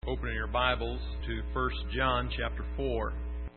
opening your Bibles to 1 John chapter 4.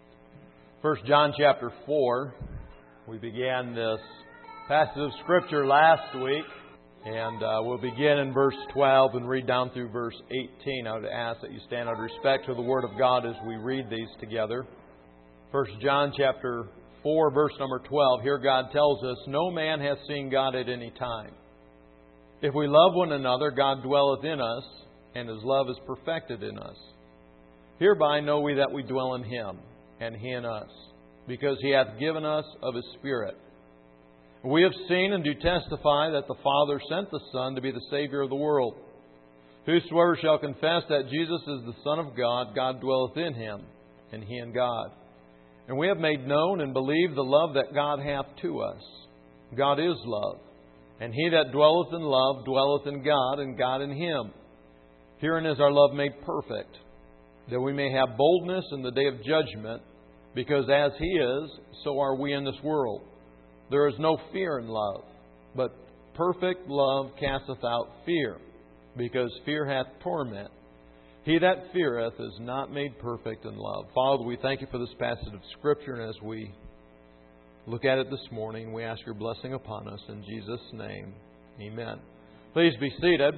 1 John chapter 4. We began this passage of Scripture last week, and we'll begin in verse 12 and read down through verse 18. I would ask that you stand out of respect to the Word of God as we read these together. 1 John chapter 4, verse number 12. Here God tells us, "No man hath seen God at any time. If we love one another, God dwelleth in us, and His love is perfected in us. Hereby know we that we dwell in Him, and He in us, because He hath given us of His Spirit. We have seen and do testify that the Father sent the Son to be the Savior of the world. Whosoever shall confess that Jesus is the Son of God, God dwelleth in Him, and He in God. And we have made known and believed the love that God hath to us. God is love. And he that dwelleth in love dwelleth in God, and God in him. Herein is our love made perfect, that we may have boldness in the day of judgment, because as He is, so are we in this world. There is no fear in love, but perfect love casteth out fear, because fear hath torment. He that feareth is not made perfect in love." Father, we thank You for this passage of Scripture, and as we look at it this morning, we ask Your blessing upon us. In Jesus' name, amen. Please be seated.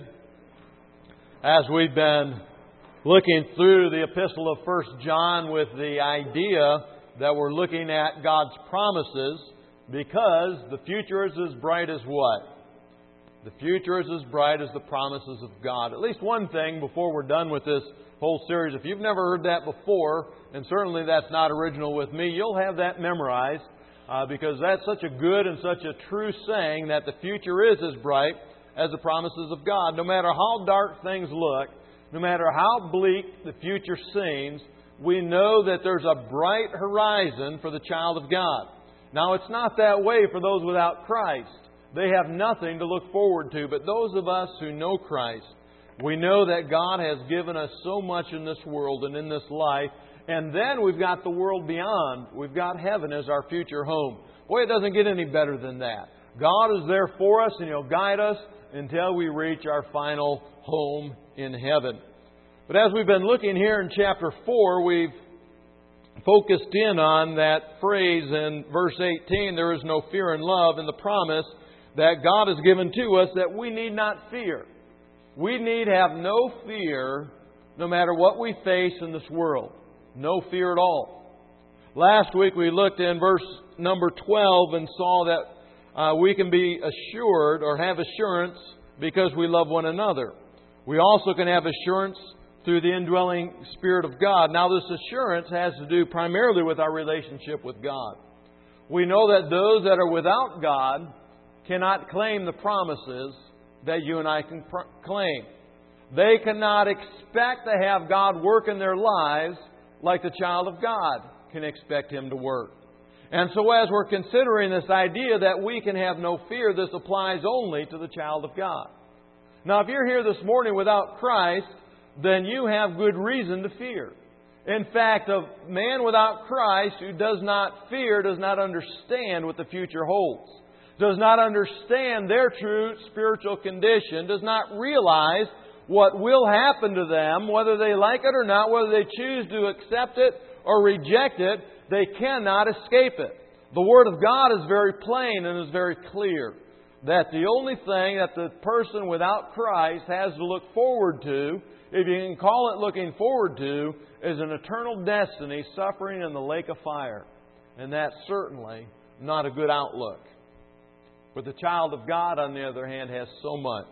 As we've been looking through the epistle of 1 John with the idea that we're looking at God's promises, because the future is as bright as what? The future is as bright as the promises of God. At least one thing before we're done with this whole series. If you've never heard that before, and certainly that's not original with me, you'll have that memorized. Because that's such a good and such a true saying that the future is as bright as the promises of God. No matter how dark things look, no matter how bleak the future seems, we know that there's a bright horizon for the child of God. Now, it's not that way for those without Christ. They have nothing to look forward to. But those of us who know Christ, we know that God has given us so much in this world and in this life. And then we've got the world beyond. We've got heaven as our future home. Boy, it doesn't get any better than that. God is there for us, and He'll guide us until we reach our final home in heaven. But as we've been looking here in chapter 4, we've focused in on that phrase in verse 18, "There is no fear in love," and the promise that God has given to us that we need not fear. We need have no fear no matter what we face in this world. No fear at all. Last week we looked in verse number 12 and saw that we can be assured or have assurance because we love one another. We also can have assurance through the indwelling Spirit of God. Now, this assurance has to do primarily with our relationship with God. We know that those that are without God cannot claim the promises that you and I can claim. They cannot expect to have God work in their lives like the child of God can expect Him to work. And so as we're considering this idea that we can have no fear, this applies only to the child of God. Now, if you're here this morning without Christ, then you have good reason to fear. In fact, a man without Christ who does not fear does not understand what the future holds, does not understand their true spiritual condition, does not realize what will happen to them, whether they like it or not, whether they choose to accept it or reject it, they cannot escape it. The Word of God is very plain and is very clear that the only thing that the person without Christ has to look forward to, if you can call it looking forward to, is an eternal destiny suffering in the lake of fire. And that's certainly not a good outlook. But the child of God, on the other hand, has so much.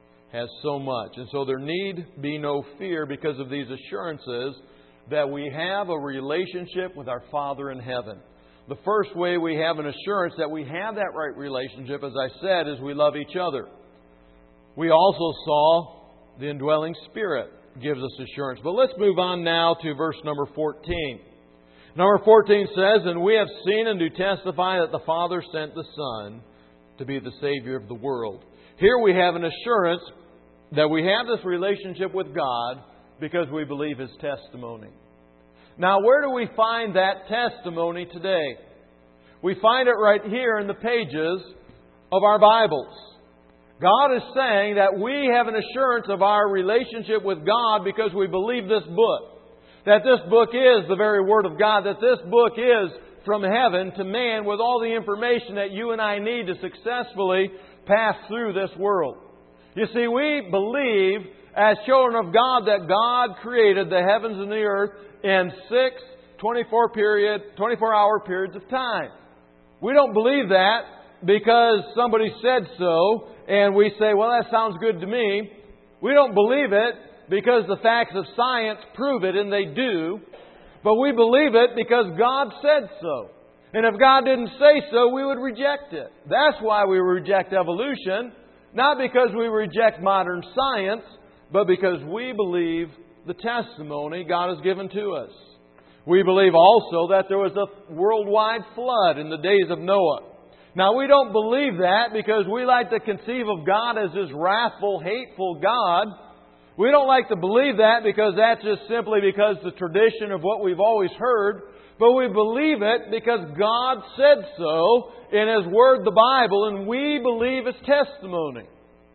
And so there need be no fear because of these assurances that we have a relationship with our Father in heaven. The first way we have an assurance that we have that right relationship, as I said, is we love each other. We also saw the indwelling Spirit gives us assurance. But let's move on now to verse number 14. Number 14 says, "And we have seen and do testify that the Father sent the Son to be the Savior of the world." Here we have an assurance that we have this relationship with God because we believe His testimony. Now, where do we find that testimony today? We find it right here in the pages of our Bibles. God is saying that we have an assurance of our relationship with God because we believe this book. That this book is the very Word of God. That this book is from heaven to man with all the information that you and I need to successfully pass through this world. You see, we believe as children of God that God created the heavens and the earth in 6 24-hour periods of time. We don't believe that because somebody said so and we say, well, that sounds good to me. We don't believe it because the facts of science prove it, and they do. But we believe it because God said so. And if God didn't say so, we would reject it. That's why we reject evolution. Not because we reject modern science, but because we believe the testimony God has given to us. We believe also that there was a worldwide flood in the days of Noah. Now, we don't believe that because we like to conceive of God as this wrathful, hateful God. We don't like to believe that because that's just simply because the tradition of what we've always heard. But we believe it because God said so in His Word, the Bible, and we believe His testimony.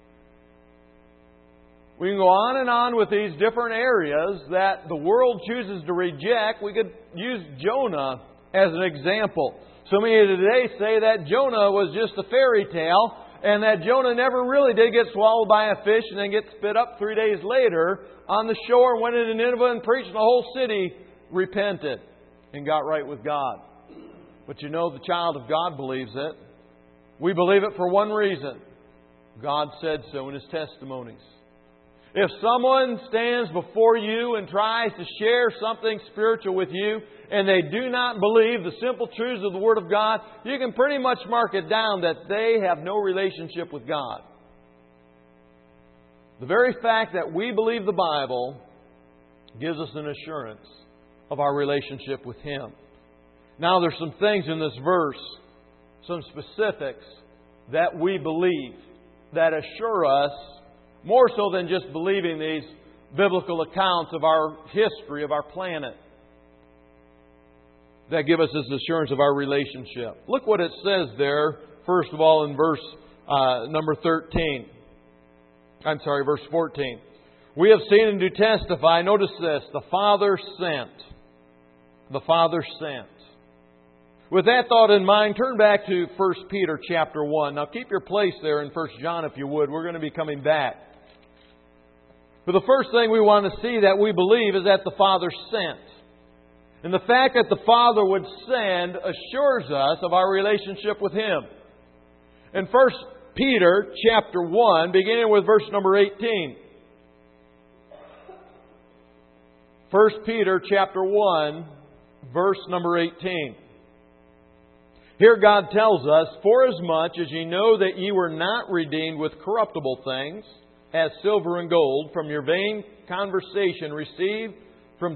We can go on and on with these different areas that the world chooses to reject. We could use Jonah as an example. So many today say that Jonah was just a fairy tale and that Jonah never really did get swallowed by a fish and then get spit up 3 days later on the shore and went into Nineveh and preached, and the whole city repented and got right with God. But you know, the child of God believes it. We believe it for one reason. God said so in His testimonies. If someone stands before you and tries to share something spiritual with you and they do not believe the simple truths of the Word of God, you can pretty much mark it down that they have no relationship with God. The very fact that we believe the Bible gives us an assurance of our relationship with Him. Now, there's some things in this verse, some specifics that we believe that assure us, more so than just believing these biblical accounts of our history, of our planet, that give us this assurance of our relationship. Look what it says there, first of all, in verse number 13. Verse 14. We have seen and do testify, notice this, the Father sent. The Father sent. With that thought in mind, turn back to 1 Peter chapter 1. Now keep your place there in 1 John if you would. We're going to be coming back. But the first thing we want to see that we believe is that the Father sent. And the fact that the Father would send assures us of our relationship with Him. In 1 Peter chapter 1, beginning with verse number 18. 1 Peter chapter 1, verse number 18. Here God tells us, "Forasmuch as ye know that ye were not redeemed with corruptible things, as silver and gold, from your vain conversation received by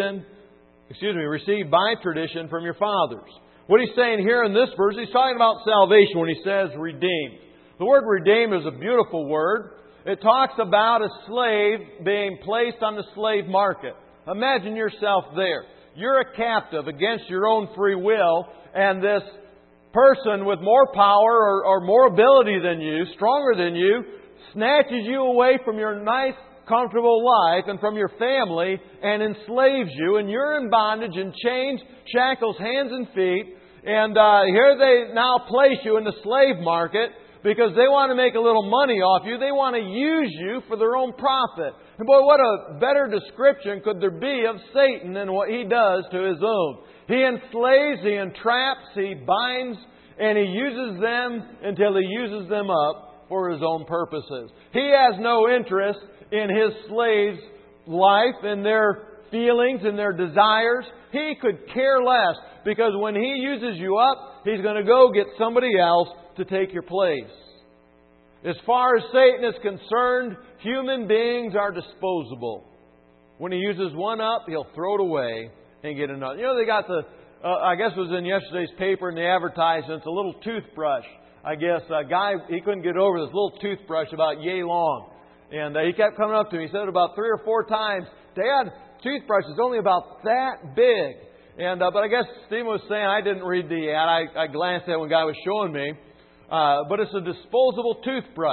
tradition from your fathers." What he's saying here in this verse, he's talking about salvation when he says redeemed. The word redeemed is a beautiful word. It talks about a slave being placed on the slave market. Imagine yourself there. You're a captive against your own free will, and this person with more power or more ability than you, stronger than you, snatches you away from your nice, comfortable life and from your family and enslaves you, and you're in bondage and chains, shackles, hands and feet. And here they now place you in the slave market because they want to make a little money off you. They want to use you for their own profit. And boy, what a better description could there be of Satan than what he does to his own. He enslaves, he entraps, he binds, and he uses them until he uses them up for his own purposes. He has no interest in his slaves' life and their feelings and their desires. He could care less, because when he uses you up, he's going to go get somebody else to take your place. As far as Satan is concerned, human beings are disposable. When he uses one up, he'll throw it away and get another. You know, they got the, I guess it was in yesterday's paper in the advertisements, a little toothbrush. I guess a guy, he couldn't get over this little toothbrush about yay long. And he kept coming up to me. He said it about 3 or 4 times, "Dad, toothbrush is only about that big." And but I guess Stephen was saying, I didn't read the ad. I glanced at it when the guy was showing me. But it's a disposable toothbrush.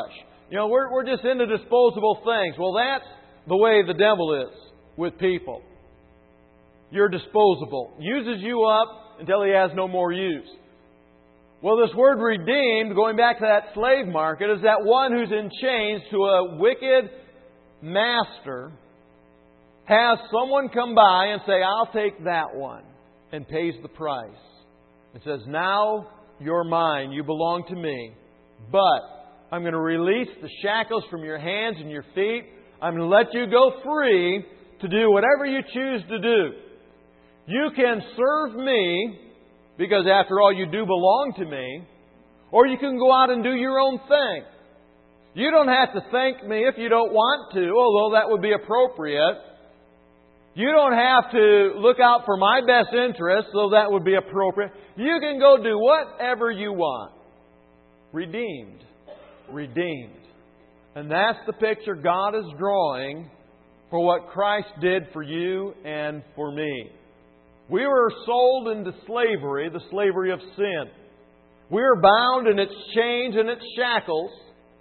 we're just into disposable things. Well, that's the way the devil is with people. You're disposable. Uses you up until he has no more use. Well, this word redeemed, going back to that slave market, is that one who's in chains to a wicked master has someone come by and say, I'll take that one, and pays the price. It says, now you're mine, you belong to me, but I'm going to release the shackles from your hands and your feet. I'm going to let you go free to do whatever you choose to do. You can serve me, because after all, you do belong to me, or you can go out and do your own thing. You don't have to thank me if you don't want to, although that would be appropriate. You don't have to look out for my best interest, though that would be appropriate. You can go do whatever you want. Redeemed. Redeemed. And that's the picture God is drawing for what Christ did for you and for me. We were sold into slavery, the slavery of sin. We were bound in its chains and its shackles.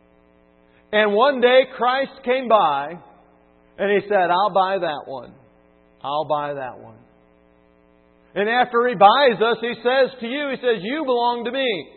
And one day Christ came by and He said, I'll buy that one. I'll buy that one. And after He buys us, He says to you, He says, you belong to me.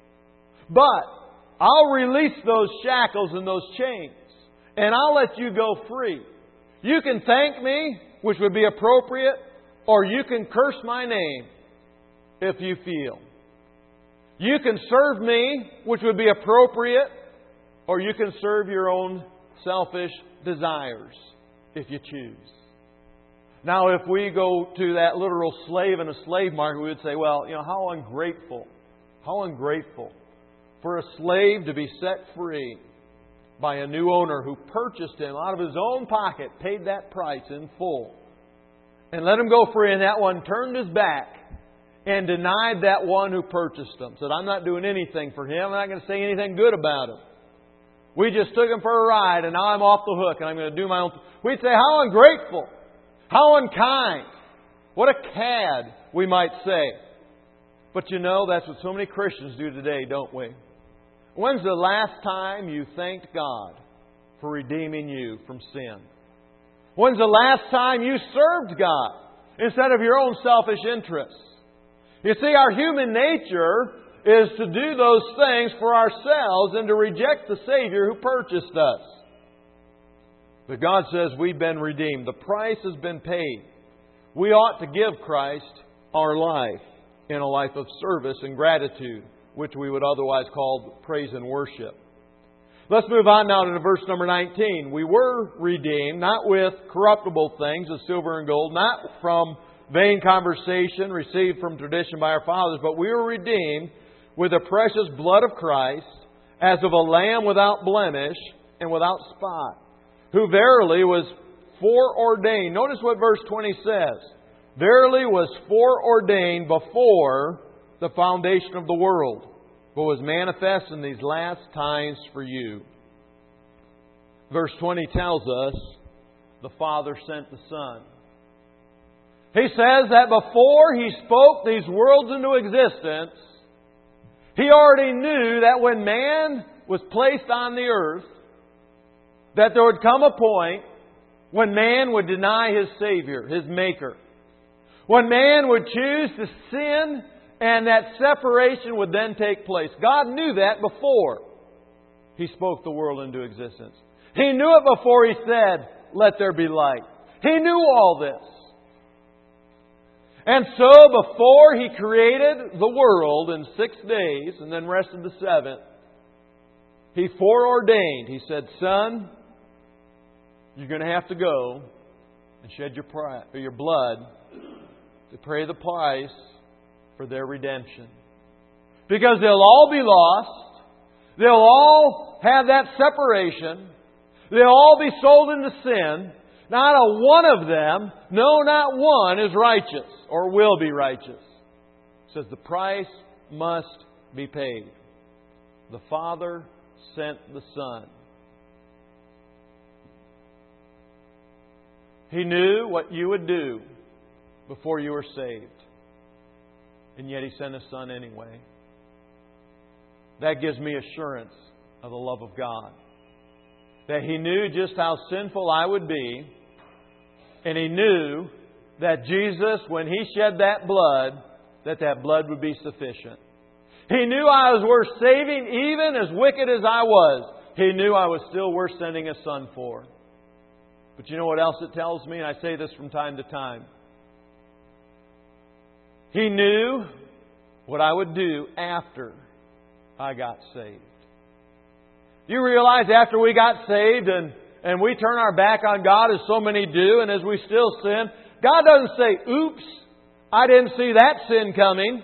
But I'll release those shackles and those chains. And I'll let you go free. You can thank me, which would be appropriate, or you can curse my name if you feel. You can serve me, which would be appropriate, or you can serve your own selfish desires if you choose. Now, if we go to that literal slave in a slave market, we would say, well, how ungrateful. How ungrateful for a slave to be set free by a new owner who purchased him out of his own pocket, paid that price in full, and let him go free, and that one turned his back and denied that one who purchased him. Said, I'm not doing anything for him. I'm not going to say anything good about him. We just took him for a ride, and now I'm off the hook, and I'm going to do my own thing. We'd say, how ungrateful. How unkind. What a cad, we might say. But that's what so many Christians do today, don't we? When's the last time you thanked God for redeeming you from sin? When's the last time you served God instead of your own selfish interests? You see, our human nature is to do those things for ourselves and to reject the Savior who purchased us. But God says we've been redeemed. The price has been paid. We ought to give Christ our life in a life of service and gratitude, which we would otherwise call praise and worship. Let's move on now to verse number 19. We were redeemed, not with corruptible things as silver and gold, not from vain conversation received from tradition by our fathers, but we were redeemed with the precious blood of Christ, as of a lamb without blemish and without spot, who verily was foreordained. Notice what verse 20 says. Verily was foreordained before the foundation of the world, but was manifest in these last times for you. Verse 20 tells us the Father sent the Son. He says that before He spoke these worlds into existence, He already knew that when man was placed on the earth, that there would come a point when man would deny his Savior, his Maker. When man would choose to sin, and that separation would then take place. God knew that before He spoke the world into existence. He knew it before He said, let there be light. He knew all this. And so before He created the world in 6 days and then rested the seventh, He foreordained. He said, Son, you're going to have to go and shed your blood to pay the price for their redemption. Because they'll all be lost. They'll all have that separation. They'll all be sold into sin. Not a one of them, no, not one, is righteous or will be righteous. It says the price must be paid. The Father sent the Son. He knew what you would do before you were saved. And yet He sent His Son anyway. That gives me assurance of the love of God. that He knew just how sinful I would be. And He knew that Jesus, when He shed that blood blood would be sufficient. He knew I was worth saving, even as wicked as I was. He knew I was still worth sending His Son for. But you know what else it tells me? And I say this from time to time. He knew what I would do after I got saved. You realize after we got saved and we turn our back on God, as so many do, and as we still sin, God doesn't say, oops, I didn't see that sin coming.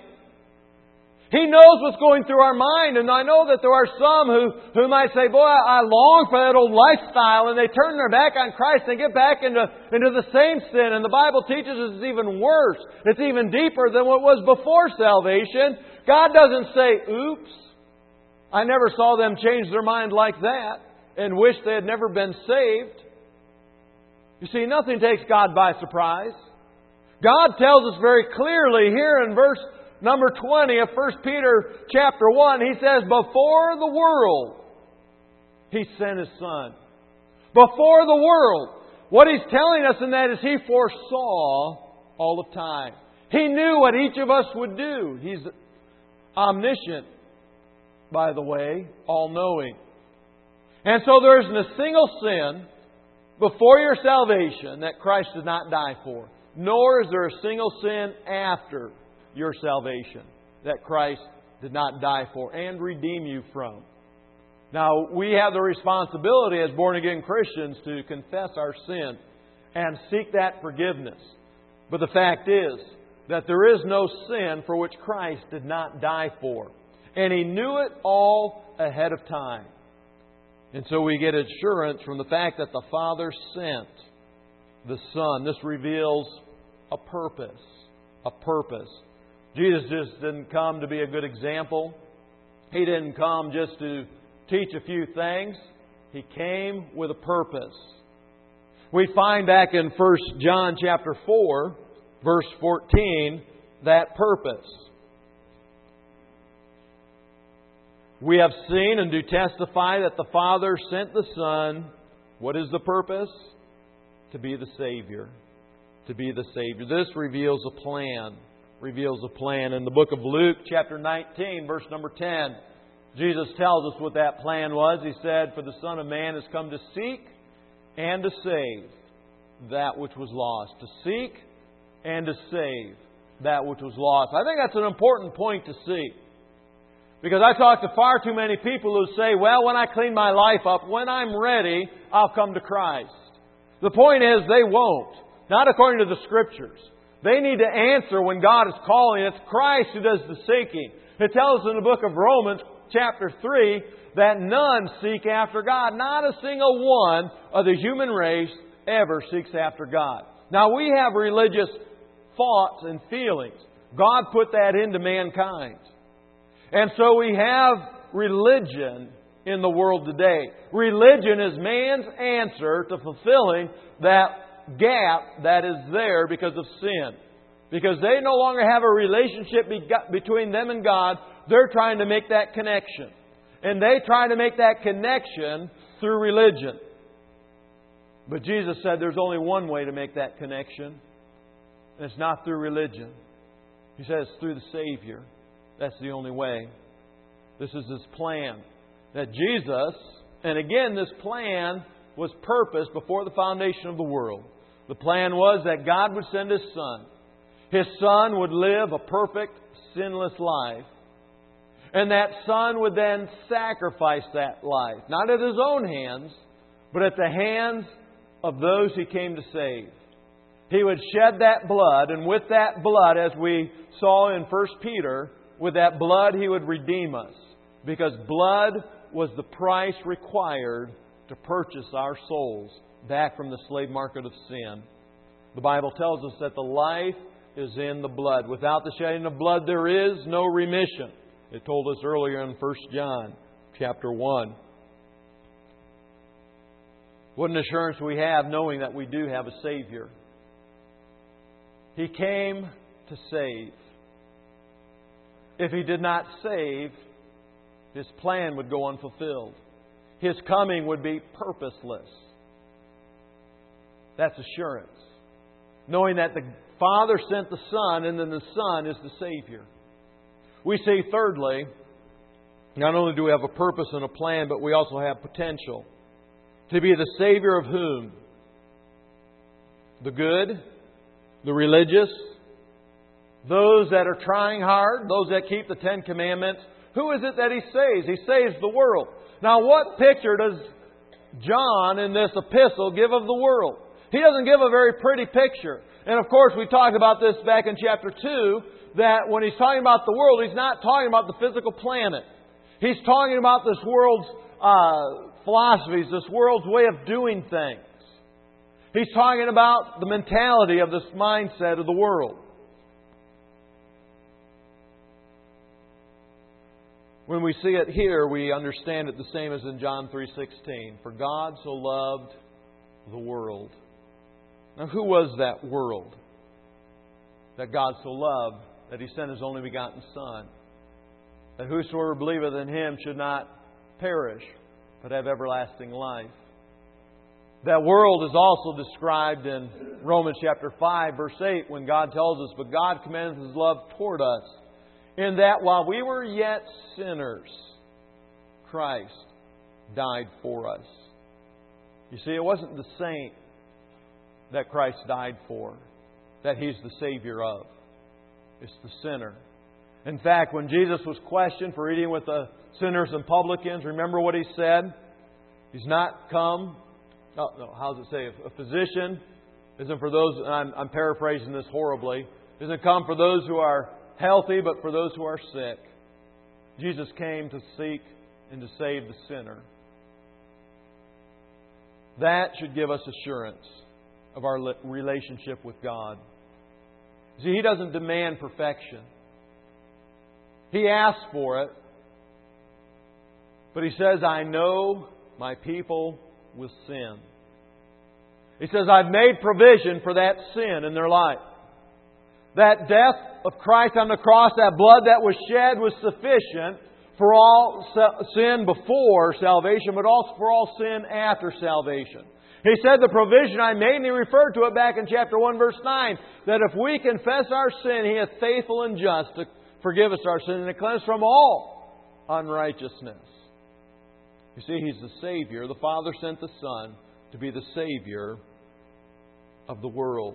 He knows what's going through our mind. And I know that there are some who might say, boy, I long for that old lifestyle. And they turn their back on Christ and get back into the same sin. And the Bible teaches us it's even worse. It's even deeper than what was before salvation. God doesn't say, oops. I never saw them change their mind like that and wish they had never been saved. You see, nothing takes God by surprise. God tells us very clearly here in verse number 20 of 1 Peter chapter 1, He says, before the world, He sent His Son. Before the world. What He's telling us in that is He foresaw all of time. He knew what each of us would do. He's omniscient, by the way, all-knowing. And so there isn't a single sin before your salvation that Christ did not die for. Nor is there a single sin after your salvation that Christ did not die for and redeem you from. Now, we have the responsibility as born-again Christians to confess our sin and seek that forgiveness. But the fact is that there is no sin for which Christ did not die for. And He knew it all ahead of time. And so we get assurance from the fact that the Father sent the Son. This reveals a purpose. A purpose. Jesus just didn't come to be a good example. He didn't come just to teach a few things. He came with a purpose. We find back in 1 John chapter 4, verse 14, that purpose. We have seen and do testify that the Father sent the Son. What is the purpose? To be the Savior. To be the Savior. This reveals a plan. Reveals a plan. In the book of Luke, chapter 19, verse number 10, Jesus tells us what that plan was. He said, for the Son of Man has come to seek and to save that which was lost. To seek and to save that which was lost. I think that's an important point to see. Because I talk to far too many people who say, well, when I clean my life up, when I'm ready, I'll come to Christ. The point is, they won't. Not according to the Scriptures. They need to answer when God is calling. It's Christ who does the seeking. It tells us in the book of Romans, chapter 3, that none seek after God. Not a single one of the human race ever seeks after God. Now, we have religious thoughts and feelings. God put that into mankind. And so we have religion in the world today. Religion is man's answer to fulfilling that gap that is there because of sin. Because they no longer have a relationship between them and God. They're trying to make that connection. And they try to make that connection through religion. But Jesus said there's only one way to make that connection. And it's not through religion. He says it's through the Savior. That's the only way. This is His plan. That Jesus, and again this plan was purposed before the foundation of the world. The plan was that God would send His Son. His Son would live a perfect, sinless life. And that Son would then sacrifice that life. Not at His own hands, but at the hands of those He came to save. He would shed that blood, and with that blood, as we saw in 1 Peter, with that blood He would redeem us. Because blood was the price required to purchase our souls back from the slave market of sin. The Bible tells us that the life is in the blood. Without the shedding of blood, there is no remission. It told us earlier in 1 John chapter 1. What an assurance we have knowing that we do have a Savior. He came to save. If He did not save, His plan would go unfulfilled. His coming would be purposeless. That's assurance. Knowing that the Father sent the Son, and then the Son is the Savior. We see, thirdly, not only do we have a purpose and a plan, but we also have potential. To be the Savior of whom? The good, the religious, those that are trying hard, those that keep the Ten Commandments. Who is it that He saves? He saves the world. Now, what picture does John in this epistle give of the world? He doesn't give a very pretty picture. And of course, we talked about this back in chapter 2, that when he's talking about the world, he's not talking about the physical planet. He's talking about this world's philosophies, this world's way of doing things. He's talking about the mentality of this mindset of the world. When we see it here, we understand it the same as in John 3:16. For God so loved the world. Now, who was that world that God so loved that He sent His only begotten Son? That whosoever believeth in Him should not perish, but have everlasting life. That world is also described in Romans chapter 5, verse 8, when God tells us, but God commendeth His love toward us, in that while we were yet sinners, Christ died for us. You see, it wasn't the saint that Christ died for, that He's the Savior of. It's the sinner. In fact, when Jesus was questioned for eating with the sinners and publicans, remember what He said? He's not come... how does it say? A physician isn't for those... I'm paraphrasing this horribly. Isn't come for those who are healthy, but for those who are sick. Jesus came to seek and to save the sinner. That should give us assurance of our relationship with God. See, He doesn't demand perfection. He asks for it. But He says, I know my people will sin. He says, I've made provision for that sin in their life. That death of Christ on the cross, that blood that was shed was sufficient for all sin before salvation, but also for all sin after salvation. He said the provision I made, and He referred to it back in chapter 1, verse 9, that if we confess our sin, He is faithful and just to forgive us our sin and to cleanse us from all unrighteousness. You see, He's the Savior. The Father sent the Son to be the Savior of the world.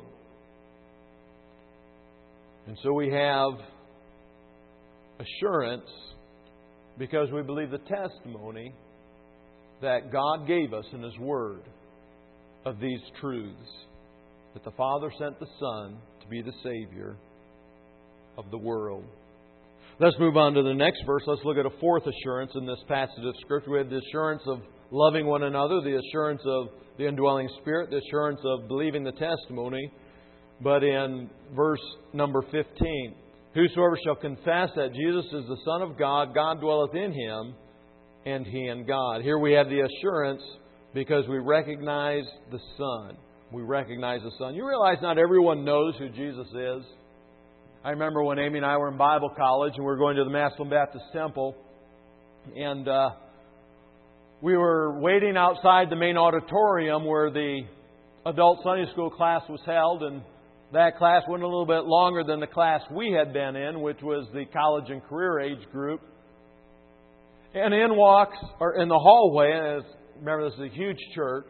And so we have assurance because we believe the testimony that God gave us in His Word of these truths. That the Father sent the Son to be the Savior of the world. Let's move on to the next verse. Let's look at a fourth assurance in this passage of Scripture. We have the assurance of loving one another, the assurance of the indwelling Spirit, the assurance of believing the testimony. But in verse number 15, whosoever shall confess that Jesus is the Son of God, God dwelleth in him, and he in God. Here we have the assurance because we recognize the Son. We recognize the Son. You realize not everyone knows who Jesus is. I remember when Amy and I were in Bible college and we were going to the Massillon Baptist Temple, and we were waiting outside the main auditorium where the adult Sunday school class was held, and that class went a little bit longer than the class we had been in, which was the college and career age group. And in the hallway, and remember this is a huge church,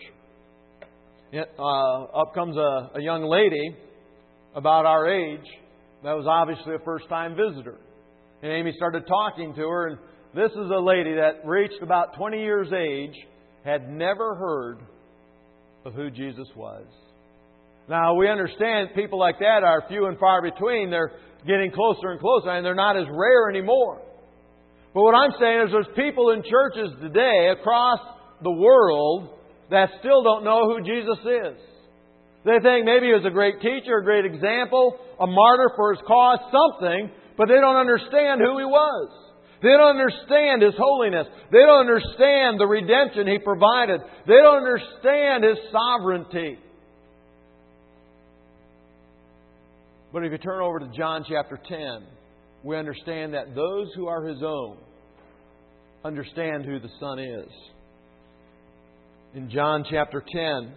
up comes a young lady about our age that was obviously a first-time visitor. And Amy started talking to her, and this is a lady that reached about 20 years age, had never heard of who Jesus was. Now, we understand people like that are few and far between. They're getting closer and closer, and they're not as rare anymore. But what I'm saying is there's people in churches today across the world that still don't know who Jesus is. They think maybe He was a great teacher, a great example, a martyr for His cause, something, but they don't understand who He was. They don't understand His holiness. They don't understand the redemption He provided. They don't understand His sovereignty. But if you turn over to John chapter 10, we understand that those who are His own understand who the Son is. in John chapter 10.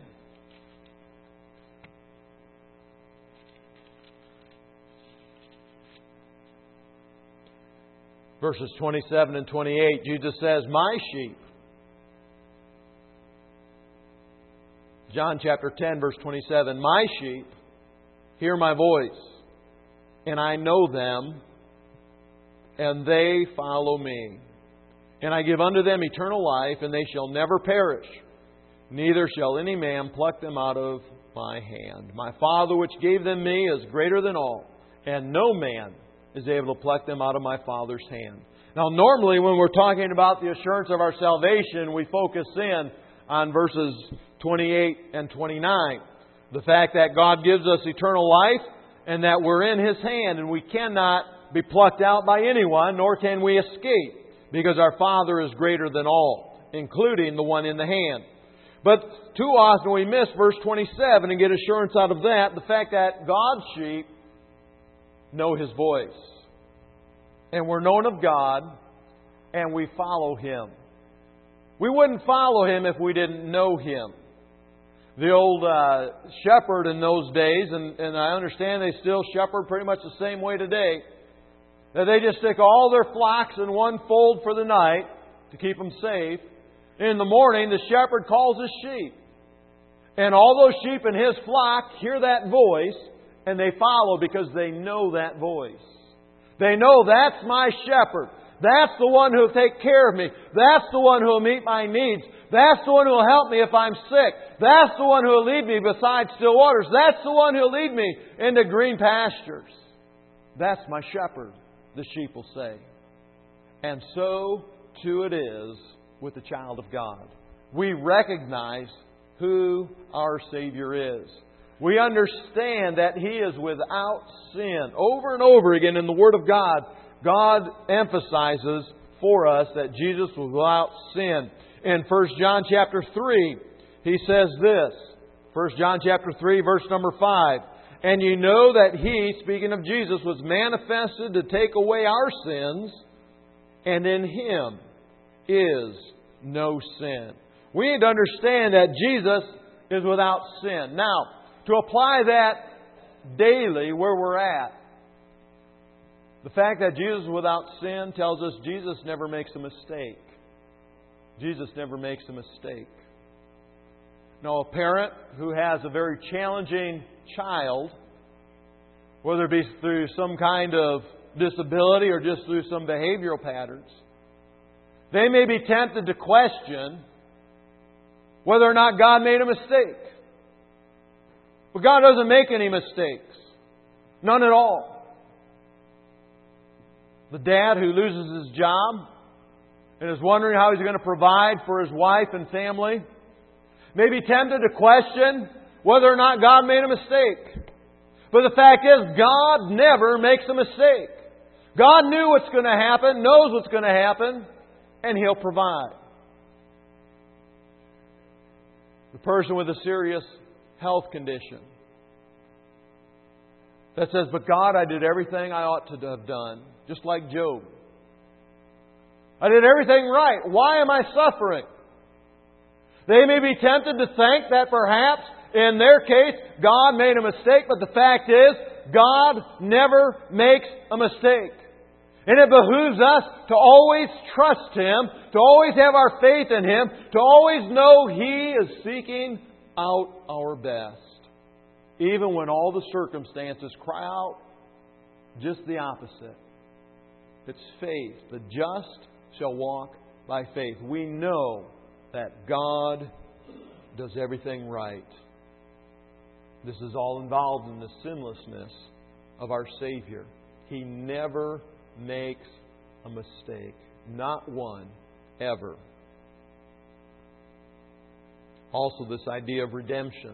Verses 27 and 28, Jesus says, "My sheep." John chapter 10, verse 27, "My sheep hear my voice, and I know them, and they follow me. And I give unto them eternal life, and they shall never perish, neither shall any man pluck them out of my hand. My Father which gave them me is greater than all, and no man is able to pluck them out of my Father's hand." Now, normally when we're talking about the assurance of our salvation, we focus in on verses 28 and 29. The fact that God gives us eternal life and that we're in His hand and we cannot be plucked out by anyone, nor can we escape, because our Father is greater than all, including the one in the hand. But too often we miss verse 27 and get assurance out of that, the fact that God's sheep know His voice. And we're known of God, and we follow Him. We wouldn't follow Him if we didn't know Him. The old shepherd in those days, and I understand they still shepherd pretty much the same way today, that they just stick all their flocks in one fold for the night to keep them safe. In the morning, the shepherd calls his sheep. And all those sheep in his flock hear that voice, and they follow because they know that voice. They know that's my shepherd. That's the one who will take care of me. That's the one who will meet my needs. That's the one who will help me if I'm sick. That's the one who will lead me beside still waters. That's the one who will lead me into green pastures. That's my shepherd, the sheep will say. And so too it is with the child of God. We recognize who our Savior is. We understand that He is without sin. Over and over again in the Word of God, God emphasizes for us that Jesus was without sin. In 1 John chapter 3, He says this. 1 John chapter 3, verse number 5. "And you know that He," speaking of Jesus, "was manifested to take away our sins, and in Him is no sin." We need to understand that Jesus is without sin. Now, to apply that daily where we're at, the fact that Jesus is without sin tells us Jesus never makes a mistake. Jesus never makes a mistake. Now, a parent who has a very challenging child, whether it be through some kind of disability or just through some behavioral patterns, they may be tempted to question whether or not God made a mistake. But God doesn't make any mistakes. None at all. The dad who loses his job and is wondering how he's going to provide for his wife and family may be tempted to question whether or not God made a mistake. But the fact is, God never makes a mistake. God knew what's going to happen, knows what's going to happen, and He'll provide. The person with a serious health condition that says, "But God, I did everything I ought to have done," just like Job. "I did everything right. Why am I suffering?" They may be tempted to think that perhaps in their case God made a mistake, but the fact is God never makes a mistake. And it behooves us to always trust Him, to always have our faith in Him, to always know He is seeking out our best. Even when all the circumstances cry out just the opposite. It's faith. The just shall walk by faith. We know that God does everything right. This is all involved in the sinlessness of our Savior. He never makes a mistake. Not one, ever. Also, this idea of redemption.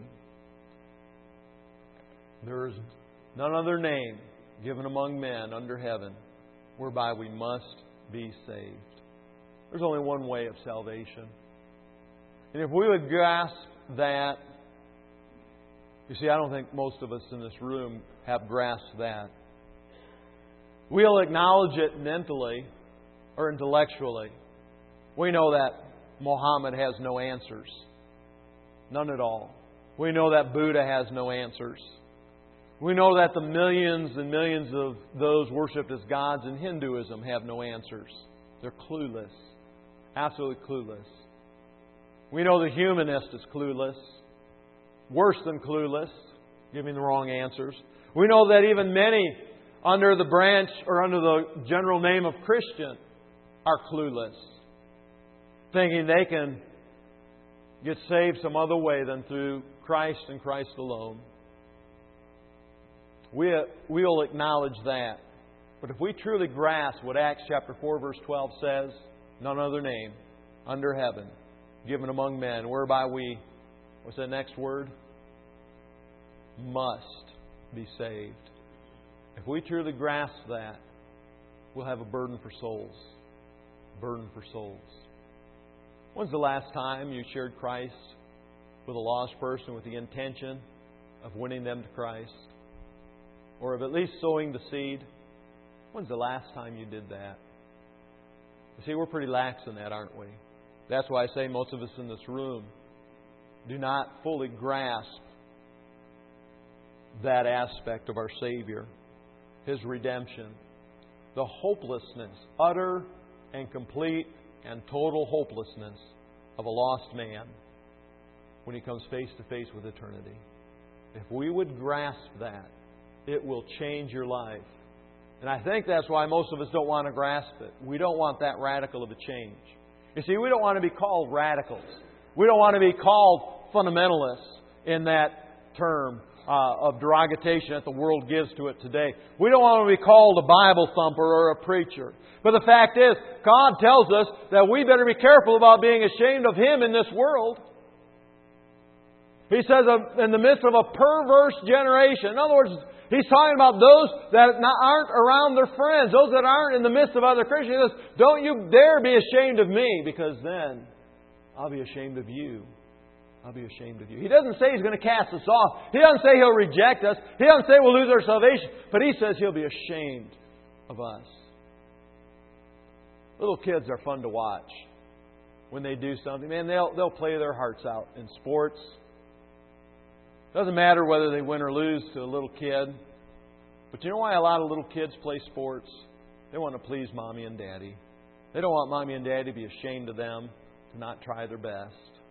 There is none other name given among men under heaven whereby we must be saved. There's only one way of salvation. And if we would grasp that, you see, I don't think most of us in this room have grasped that. We'll acknowledge it mentally or intellectually. We know that Muhammad has no answers. None at all. We know that Buddha has no answers. We know that the millions and millions of those worshipped as gods in Hinduism have no answers. They're clueless. Absolutely clueless. We know the humanist is clueless. Worse than clueless, giving the wrong answers. We know that even many under the branch or under the general name of Christian are clueless, thinking they can get saved some other way than through Christ and Christ alone. We'll acknowledge that. But if we truly grasp what Acts chapter 4 verse 12 says, none other name under heaven given among men whereby we, what's that next word? Must be saved. If we truly grasp that, we'll have a burden for souls. Burden for souls. When's the last time you shared Christ with a lost person with the intention of winning them to Christ? Or of at least sowing the seed? When's the last time you did that? You see, we're pretty lax in that, aren't we? That's why I say most of us in this room do not fully grasp that aspect of our Savior, His redemption, the hopelessness, utter and complete and total hopelessness of a lost man when he comes face to face with eternity. If we would grasp that, it will change your life. And I think that's why most of us don't want to grasp it. We don't want that radical of a change. You see, we don't want to be called radicals. We don't want to be called fundamentalists in that term of derogation that the world gives to it today. We don't want to be called a Bible thumper or a preacher. But the fact is, God tells us that we better be careful about being ashamed of Him in this world. He says, in the midst of a perverse generation. In other words, He's talking about those that aren't around their friends, those that aren't in the midst of other Christians. He says, don't you dare be ashamed of me, because then I'll be ashamed of you. I'll be ashamed of you. He doesn't say He's going to cast us off. He doesn't say He'll reject us. He doesn't say we'll lose our salvation. But He says He'll be ashamed of us. Little kids are fun to watch when they do something. Man, they'll play their hearts out in sports. Doesn't matter whether they win or lose to a little kid. But you know why a lot of little kids play sports? They want to please Mommy and Daddy. They don't want Mommy and Daddy to be ashamed of them, to not try their best.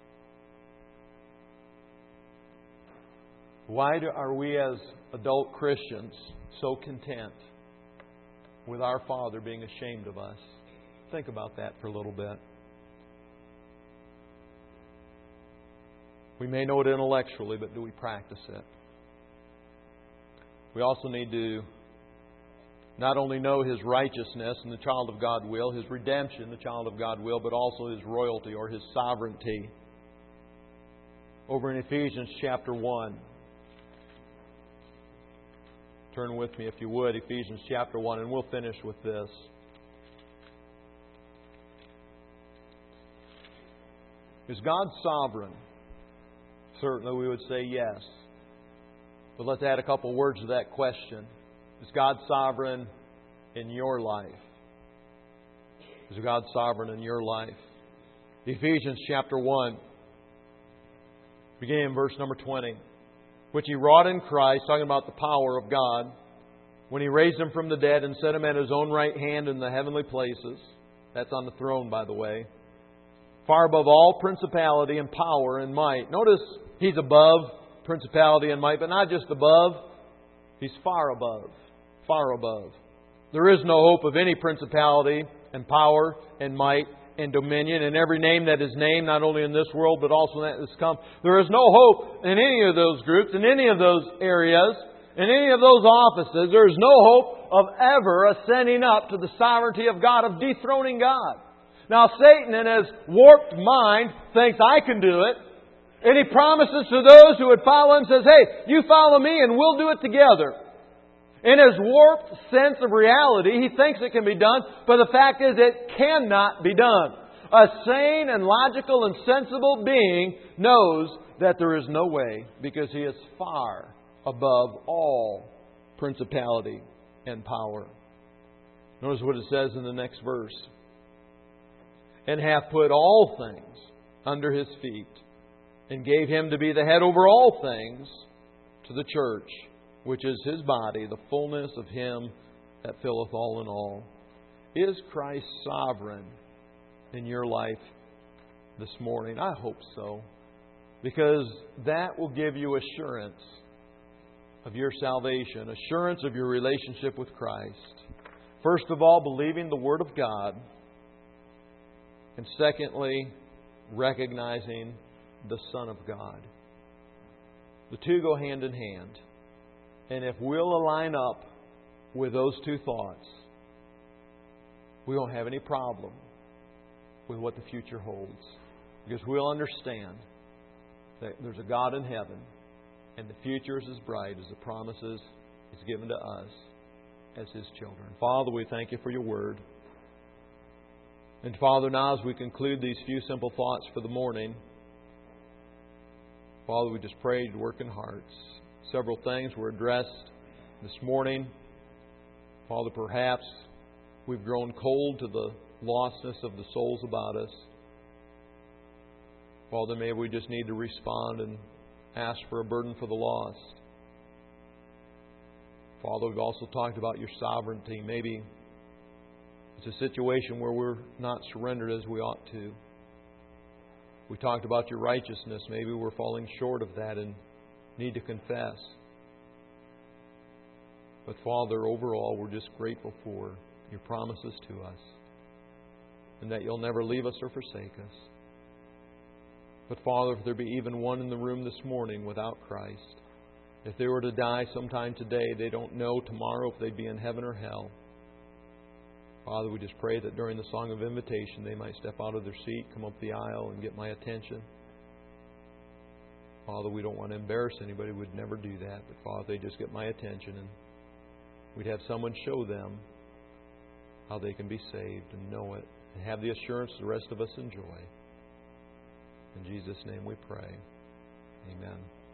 Why are we as adult Christians so content with our Father being ashamed of us? Think about that for a little bit. We may know it intellectually, but do we practice it? We also need to not only know His righteousness and the child of God will, His redemption, the child of God will, but also His royalty or His sovereignty. Over in Ephesians chapter 1. Turn with me, if you would, Ephesians chapter 1, and we'll finish with this. Is God sovereign? Certainly we would say yes. But let's add a couple words to that question. Is God sovereign in your life? Is God sovereign in your life? Ephesians chapter 1, beginning in verse number 20. Which He wrought in Christ, talking about the power of God, when He raised Him from the dead and set Him at His own right hand in the heavenly places. That's on the throne, by the way. Far above all principality and power and might. Notice He's above principality and might, but not just above. He's far above. Far above. There is no hope of any principality and power and might and dominion and every name that is named, not only in this world, but also that is come. There is no hope in any of those groups, in any of those areas, in any of those offices. There is no hope of ever ascending up to the sovereignty of God, of dethroning God. Now, Satan, in his warped mind, thinks I can do it. And he promises to those who would follow Him, says, hey, you follow me and we'll do it together. In his warped sense of reality, he thinks it can be done, but the fact is it cannot be done. A sane and logical and sensible being knows that there is no way, because he is far above all principality and power. Notice what it says in the next verse. And hath put all things under His feet, and gave Him to be the head over all things to the church, which is His body, the fullness of Him that filleth all in all. Is Christ sovereign in your life this morning? I hope so. Because that will give you assurance of your salvation, assurance of your relationship with Christ. First of all, believing the Word of God. And secondly, recognizing the Son of God. The two go hand in hand. And if we'll align up with those two thoughts, we won't have any problem with what the future holds. Because we'll understand that there's a God in heaven, and the future is as bright as the promises He's given to us as His children. Father, we thank You for Your Word. And Father, now as we conclude these few simple thoughts for the morning, Father, we just pray You'd work in hearts. Several things were addressed this morning. Father, perhaps we've grown cold to the lostness of the souls about us. Father, maybe we just need to respond and ask for a burden for the lost. Father, we've also talked about Your sovereignty. Maybe it's a situation where we're not surrendered as we ought to. We talked about Your righteousness. Maybe we're falling short of that and need to confess. But Father, overall, we're just grateful for Your promises to us, and that You'll never leave us or forsake us. But Father, if there be even one in the room this morning without Christ, if they were to die sometime today, they don't know tomorrow if they'd be in heaven or hell. Father, we just pray that during the song of invitation they might step out of their seat, come up the aisle, and get my attention. Father, we don't want to embarrass anybody. We'd never do that. But Father, they just get my attention, and we'd have someone show them how they can be saved and know it, and have the assurance the rest of us enjoy. In Jesus' name we pray. Amen.